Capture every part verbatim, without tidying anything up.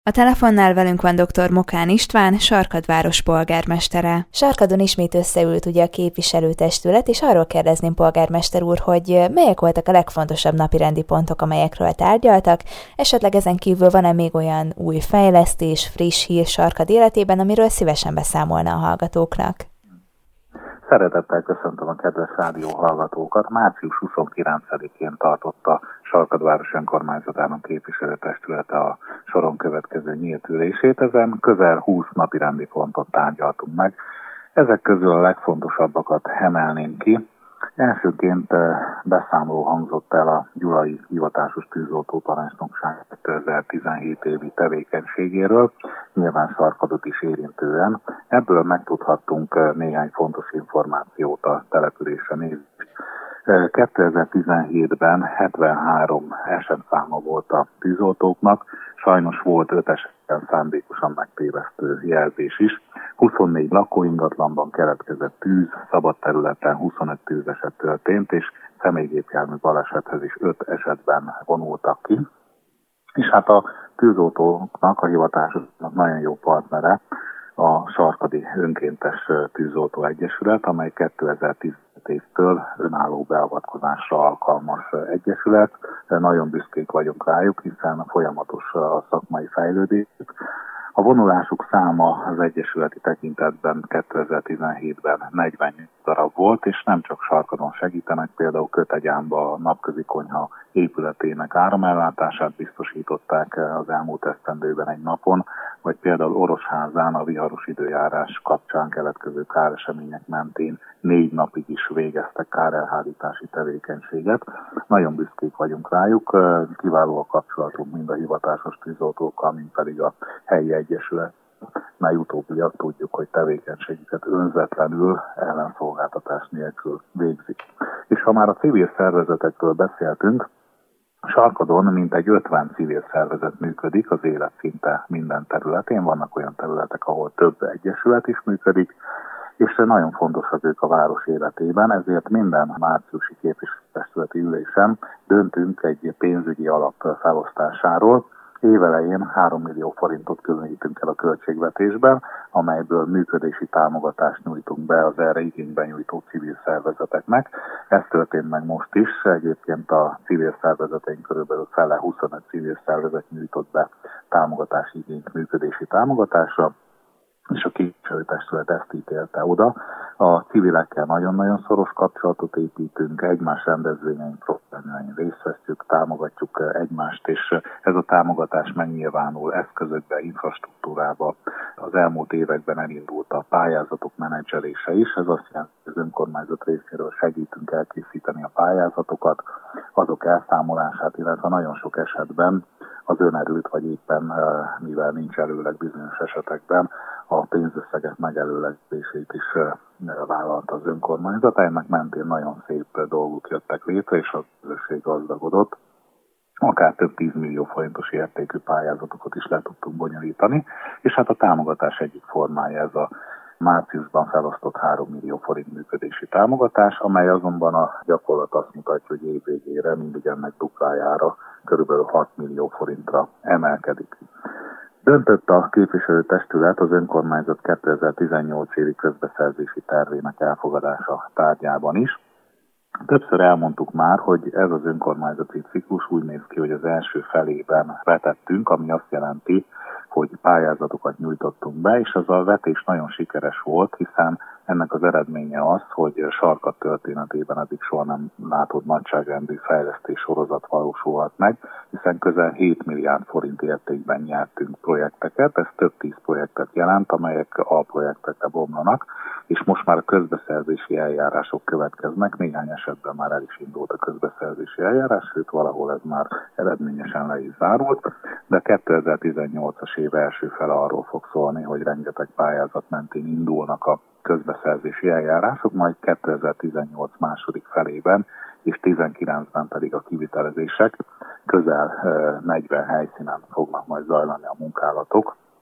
A telefonnál velünk van dr. Mokán István, Sarkad város polgármestere. Sarkadon ismét összeült ugye a képviselőtestület, és arról kérdezném, polgármester úr, hogy melyek voltak a legfontosabb napirendi pontok, amelyekről tárgyaltak, esetleg ezen kívül van-e még olyan új fejlesztés, friss hír Sarkad életében, amiről szívesen beszámolna a hallgatóknak? Szeretettel köszöntöm a kedves rádió hallgatókat. március huszonkilencedikén tartotta Sarkad város önkormányzatának képviselőtestülete a soron következő nyílt ülését. Ezen közel húsz napirendi pontot tárgyaltunk meg. Ezek közül a legfontosabbakat emelném ki. Elsőként beszámoló hangzott el a Gyulai Hivatásos Tűzoltóparancsnokság kétezer-tizenhét évi tevékenységéről, nyilván Sarkadot is érintően. Ebből megtudhattunk néhány fontos információt a településre nézve. kétezer-tizenhétben hetvenhárom esetszáma volt a tűzoltóknak, sajnos volt öt esetben szándékosan megtévesztő jelzés is. huszonnégy lakóingatlanban keletkezett tűz, szabad területen huszonöt tűzeset történt, és személygépjármű balesethez is öt esetben vonultak ki. És hát a tűzoltóknak, a hivatásoknak nagyon jó partnere a Sarkadi Önkéntes Tűzoltó Egyesület, amely kétezer-tizenöt évtől önálló beavatkozásra alkalmas egyesület. Nagyon büszkék vagyunk rájuk, hiszen folyamatos a szakmai fejlődés. A vonulásuk száma az egyesületi tekintetben kétezer-tizenhétben negyven darab volt, és nem csak Sarkadon segítenek, például Kötegyánba a napközi konyha épületének áramellátását biztosították az elmúlt esztendőben egy napon, vagy például Orosházán a viharos időjárás kapcsán keletkező káresemények mentén négy napig is végeztek kárelhárítási tevékenységet. Nagyon büszkék vagyunk rájuk, kiváló a kapcsolatunk mind a hivatásos tűzoltókkal, mind pedig a helyi egyesület, mely utóbbiak tudjuk, hogy tevékenységüket önzetlenül, ellenszolgáltatás nélkül végzik. És ha már a civil szervezetekről beszéltünk, Sarkadon mintegy ötven civil szervezet működik az élet szinte minden területén. Vannak olyan területek, ahol több egyesület is működik, és nagyon fontosak ők a város életében, ezért minden márciusi képviselőtestületi ülésen döntünk egy pénzügyi alap felosztásáról. Évelején három millió forintot különítünk el a költségvetésben, amelyből működési támogatást nyújtunk be az erre igényben nyújtó civil szervezeteknek. Ez történt meg most is. Egyébként a civil szervezeteink körülbelül fele, huszonöt civil szervezet nyújtott be támogatási igényt működési támogatásra, és a képviselőtestület ezt ítélte oda. A civilekkel nagyon-nagyon szoros kapcsolatot építünk, egymás rendezvényein, programjain részt veszünk, támogatjuk egymást, és ez a támogatás megnyilvánul eszközökbe, infrastruktúrába. Az elmúlt években elindult a pályázatok menedzselése is, ez azt jelenti, hogy az önkormányzat részéről segítünk elkészíteni a pályázatokat, azok elszámolását, illetve nagyon sok esetben az önerőt, vagy éppen mivel nincs előleg bizonyos esetekben, a pénzösszegek megelőlegzését is vállalta az önkormányzat. Ennek mentén nagyon szép dolgok jöttek létre, és a közösség gazdagodott. Akár több tízmillió forintos értékű pályázatokat is le tudtunk bonyolítani, és hát a támogatás egyik formája ez a márciusban felosztott három millió forint működési támogatás, amely azonban a gyakorlat azt mutatja, hogy év végére mindig ennek duplájára, körülbelül hat millió forintra emelkedik. Döntött a képviselőtestület az önkormányzat kétezer-tizennyolc évi közbeszerzési tervének elfogadása tárgyában is. Többször elmondtuk már, hogy ez az önkormányzati ciklus úgy néz ki, hogy az első felében vetettünk, ami azt jelenti, hogy pályázatokat nyújtottunk be, és az a vetés nagyon sikeres volt, hiszen ennek az eredménye az, hogy Sarkad történetében eddig soha nem látott nagyságrendű fejlesztés sorozat valósulhat meg, hiszen közel hét milliárd forint értékben nyertünk projekteket, ez több tíz projektet jelent, amelyek a projektekre bomlanak, és most már a közbeszerzési eljárások következnek, néhány esetben már el is indult a közbeszerzési eljárás, sőt valahol ez már eredményesen le is zárult, de kétezer-tizennyolcas év első fele arról fog szólni, hogy rengeteg pályázat mentén indulnak a közbeszerzési eljárások, majd kétezer-tizennyolc második felében és tizenkilencben pedig a kivitelezések. Közel negyven helyszínen fognak majd zajlani a munkálatok,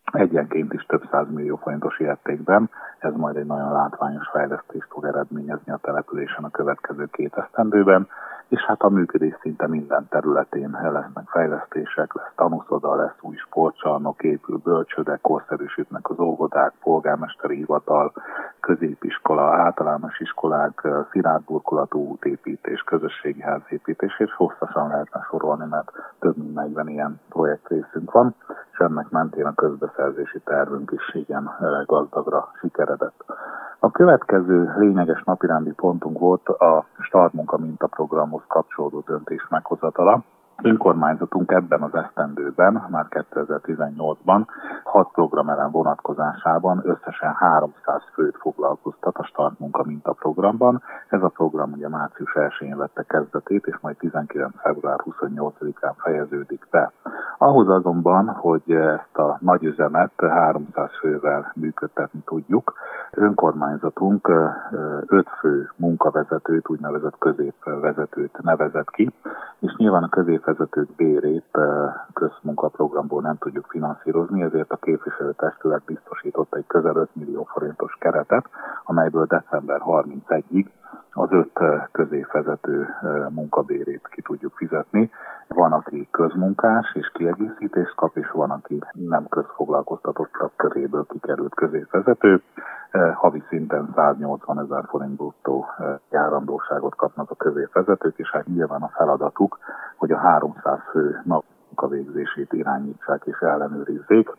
egyenként is több százmillió forintos értékben. Ez majd egy nagyon látványos fejlesztést fog eredményezni a településen a következő két esztendőben, és hát a működés szinte minden területén lesznek fejlesztések, lesz tanúszoda, lesz új sportcsarnok, épül bölcsőde, korszerűsítnek az óvodák, polgármesteri hivatal, középiskola, általános iskolák, szilárdburkolatú útépítés, közösségi házépítés, és hosszasan lehetne sorolni, mert több mint negyven ilyen projektrészünk van, és ennek mentén a közbeszerzési tervünk is igen gazdagra sikeredett. A következő lényeges napirendi pontunk volt a startmunka mintaprogramhoz kapcsolódó döntés meghozatala. Önkormányzatunk ebben az esztendőben, már kétezer-tizennyolcban hat programelem vonatkozásában összesen háromszáz főt foglalkoztat a startmunka mintaprogramban. Ez a program ugye március elsején vette kezdetét, és majd tizenkilencedike február huszonnyolcadikán fejeződik be. Ahhoz azonban, hogy ezt a nagy üzemet háromszáz fővel működtetni tudjuk, önkormányzatunk öt fő munkavezetőt, úgynevezett középvezetőt nevezett ki, és nyilván a középvezetők bérét közmunkaprogramból nem tudjuk finanszírozni, ezért a képviselőtestület biztosított egy közel öt millió forintos keretet, amelyből december harmincegyedikéig az öt középvezető munkabérét ki tudjuk fizetni. Van, aki közmunkás és kiegészítést kap, és van, aki nem közfoglalkoztatottak köréből kikerült középvezető. Havi szinten száznyolcvanezer forint bruttó járandóságot kapnak a középvezetők, és hát nyilván a feladatuk, hogy a háromszáz fő munkavégzését irányítsák és ellenőrizzék.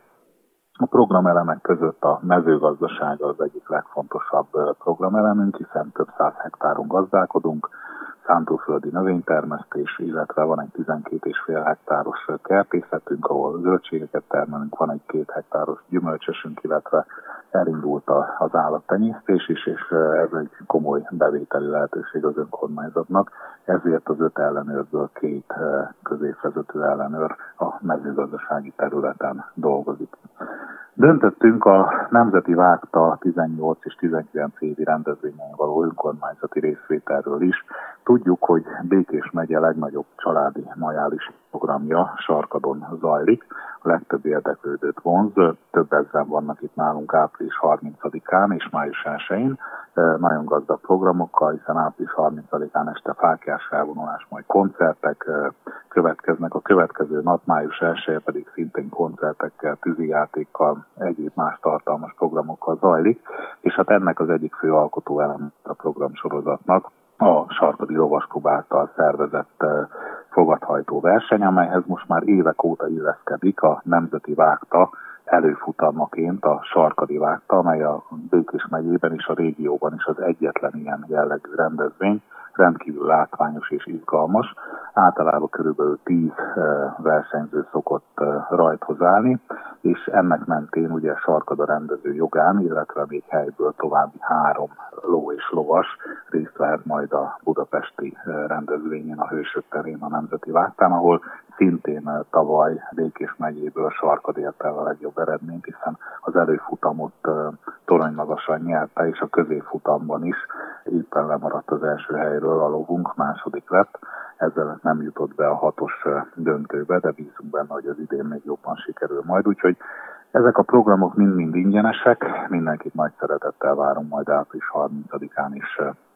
A programelemek között a mezőgazdaság az egyik legfontosabb programelemünk, hiszen több száz hektáron gazdálkodunk, szántóföldi növénytermesztés, illetve van egy tizenkét egész öt hektáros kertészetünk, ahol zöldségeket termelünk, van egy két hektáros gyümölcsösünk, illetve elindult az állattenyésztés is, és ez egy komoly bevételi lehetőség az önkormányzatnak, ezért az öt ellenőrből két középvezető ellenőr a mezőgazdasági területen dolgozik. Döntöttünk a Nemzeti Vágta tizennyolc és tizenkilenc évi rendezvényen való önkormányzati részvételről is. Tudjuk, hogy Békés megye legnagyobb családi majális programja Sarkadon zajlik. A legtöbb érdeklődőt vonz, több ezren vannak itt nálunk április harmincadikán és május elsején. Nagyon gazdag programokkal, hiszen április harmincadikán este fáklyás felvonulás, majd koncertek következnek. A következő nap, május elseje pedig szintén koncertekkel, tűzijátékkal, egyéb más tartalmas programokkal zajlik, és hát ennek az egyik fő alkotó elem a programsorozatnak a Sarkadi Lovasklub által szervezett fogadhajtó verseny, amelyhez most már évek óta illeszkedik a Nemzeti Vágta előfutalmaként a Sarkadi Vágta, amely a Békés megyében és a régióban is az egyetlen ilyen jellegű rendezvény, rendkívül látványos és izgalmas. Általában körülbelül tíz versenyző szokott rajthoz állni, és ennek mentén ugye Sarkada rendező jogán, illetve még helyből további három ló és lovas részt vehet majd a budapesti rendezvényen, a Hősök terén, a Nemzeti Vágtán, ahol szintén tavaly Békés megyéből Sarkad ért el a legjobb eredményt, hiszen az előfutamot toronymagasan nyerte, és a középfutamban is éppen lemaradt az első helyről, a lovunk második lett. Ezzel nem jutott be a hatos döntőbe, de bízunk benne, hogy az idén még jobban sikerül majd. Úgyhogy ezek a programok mind-mind ingyenesek, mindenkit nagy szeretettel várunk majd április harmincadikán is,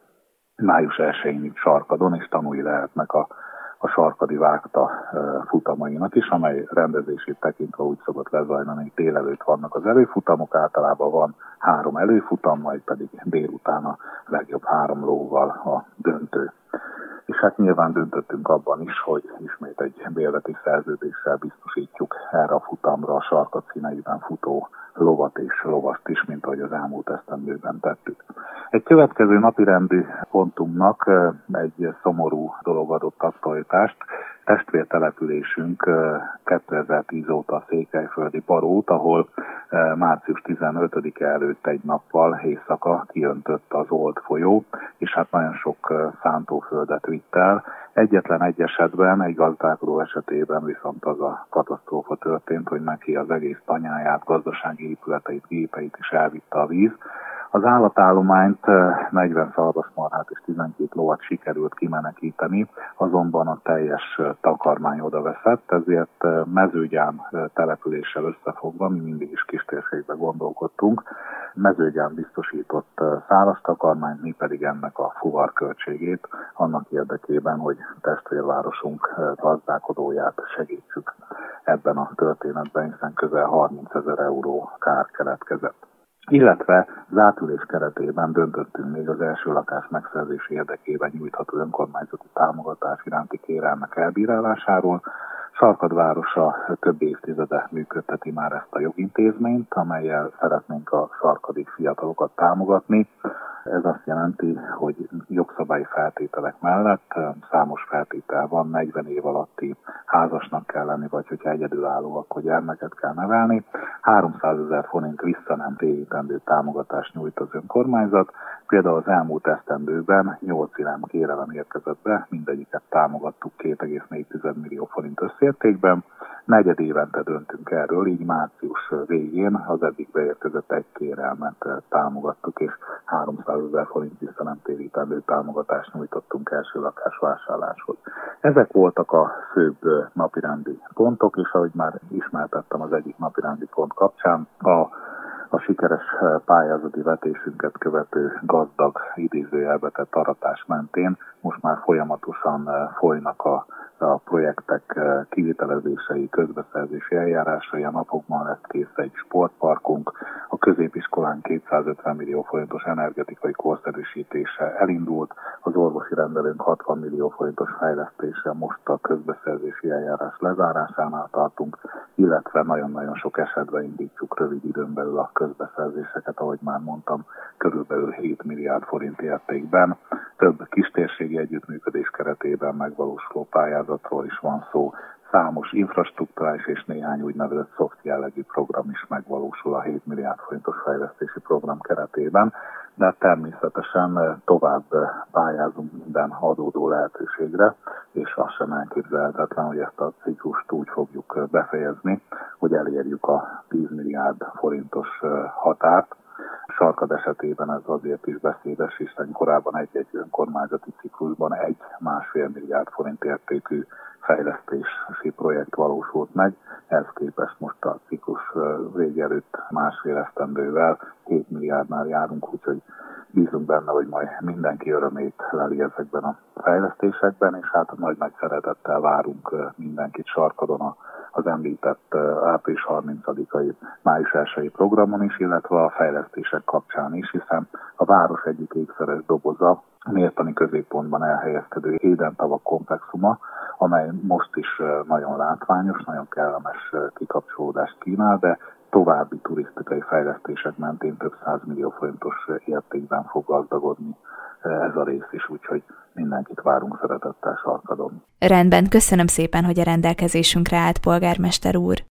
május elsején itt Sarkadon, és tanulni lehetnek a a Sarkadi Vágta futamainak is, amely rendezését tekintve úgy szokott lezajlani, hogy délelőtt vannak az előfutamok, általában van három előfutam, majd pedig délután a legjobb három lóval a döntő. És hát nyilván döntöttünk abban is, hogy ismét egy bérleti szerződéssel biztosítjuk erre a futamra a Sarkad színeiben futó lovat és lovast is, mint ahogy az elmúlt esztendőben tettük. Egy következő napirendi pontunknak egy szomorú dolog adott aktualitást. Testvértelepülésünk kétezer-tíz óta a székelyföldi Barót, ahol március tizenötödike előtt egy nappal éjszaka kiöntött az Old folyó, és hát nagyon sok szántóföldet vitt el. Egyetlen egy esetben, egy gazdálkodó esetében viszont az a katasztrófa történt, hogy neki az egész tanyáját, gazdasági épületeit, gépeit is elvitte a víz. Az állatállományt negyven szarvasmarhát és tizenkét lovat sikerült kimenekíteni, azonban a teljes takarmány oda veszett, ezért Mezőgyán településsel összefogva, mi mindig is kistérségbe gondolkodtunk, Mezőgyán biztosított száraz takarmányt, mi pedig ennek a fuvarköltségét annak érdekében, hogy testvérvárosunk gazdálkodóját segítsük ebben a történetben, hiszen közel harmincezer euró kár keletkezett. Illetve az átülés keretében döntöttünk még az első lakás megszerzési érdekében nyújtható önkormányzati támogatás iránti kérelmek elbírálásáról. Sarkad városa több évtizede működteti már ezt a jogintézményt, amellyel szeretnénk a sarkadi fiatalokat támogatni. Ez azt jelenti, hogy jogszabályi feltételek mellett számos feltétel van, negyven év alatti házasnak kell lenni, vagy hogyha egyedülálló, akkor gyermeket kell nevelni. háromszázezer forint vissza nem térítendő támogatást nyújt az önkormányzat. Például az elmúlt esztendőben nyolc irányú kérelem érkezett be, mindegyiket támogattuk két egész négy millió forint összértékben. Negyed évente döntünk erről, így március végén az eddig beérkezett egy kérelmet támogattuk, és háromszázezer forint vissza nem térítendő támogatást nyújtottunk első lakásvásárláshoz. Ezek voltak a főbb napirendi pontok, és ahogy már ismertettem az egyik napirendi pont kapcsán, a A sikeres pályázati vetésünket követő gazdag idézőjelbe tett aratás mentén most már folyamatosan folynak a, a projektek kivitelezései, közbeszerzési eljárásai. A napokban lesz kész egy sportparkunk, a középiskolán kétszázötven millió forintos energetikai korszerűsítése elindult, az orvosi rendelőnk hatvan millió forintos fejlesztése, most a közbeszerzési eljárás lezárásánál tartunk, illetve nagyon-nagyon sok esetben indítjuk rövid időn belül a közbeszerzéseket, ahogy már mondtam, körülbelül hét milliárd forint értékben. Több kistérségi együttműködés keretében megvalósuló pályázatról is van szó. Számos infrastrukturális és néhány úgynevezett soft jellegű program is megvalósul a hét milliárd forintos fejlesztési program keretében, de természetesen tovább pályázunk minden adódó lehetőségre, és az sem elképzelhetetlen, hogy ezt a ciklust úgy fogjuk befejezni, hogy elérjük a tíz milliárd forintos határt. Sarkad esetében ez azért is beszédes, hiszen korábban egy-egy önkormányzati ciklusban egy másfél milliárd forint értékű fejlesztési projekt valósult meg. Ehhez képest most a ciklus vége előtt másfél esztendővel hét milliárdnál járunk, úgyhogy bízunk benne, hogy majd mindenki örömét leli ezekben a fejlesztésekben, és hát nagy-nagy szeretettel várunk mindenkit Sarkadon az említett április harmincadikai, május elsői programon is, illetve a fejlesztések kapcsán is, hiszen a város egyik ékszeres doboza, méltani középpontban elhelyezkedő Éden-tavak komplexuma, amely most is nagyon látványos, nagyon kellemes kikapcsolódást kínál, de további turisztikai fejlesztések mentén több százmillió forintos értékben fog gazdagodni ez a rész is, úgyhogy mindenkit várunk szeretettel Sarkadon. Rendben, köszönöm szépen, hogy a rendelkezésünkre állt, polgármester úr.